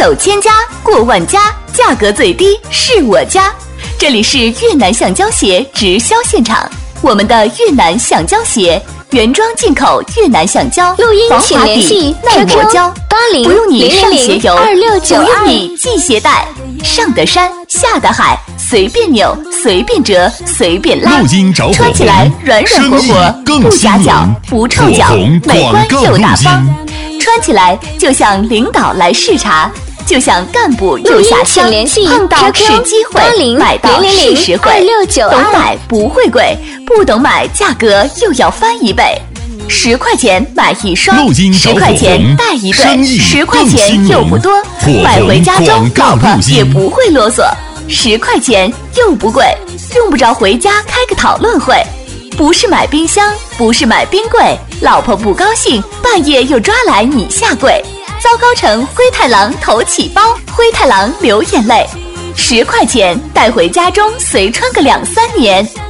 走千家，过万家，价格最低是我家。这里是越南橡胶鞋直销现场，我们的越南橡胶鞋原装进口越南橡胶， 录音请联系耐磨胶，不用你上鞋油， QQ 不用你系鞋带，上的山下的海，随便扭，随便折，随便拉，穿起来软软和和，不夹脚，不臭脚，美观又大方，穿起来就像领导来视察，就像干部又下乡，碰到是机会，买到是实惠，懂买不会贵，不懂买价格又要翻一倍。10块钱买一双，10块钱带一对，10块钱又不多，买回家中老婆也不会啰嗦，10块钱又不贵，用不着回家开个讨论会。不是买冰箱，不是买冰柜，老婆不高兴，半夜又抓来你下跪。糟糕成灰太狼头起包，灰太狼流眼泪。10块钱带回家中随穿个2、3年。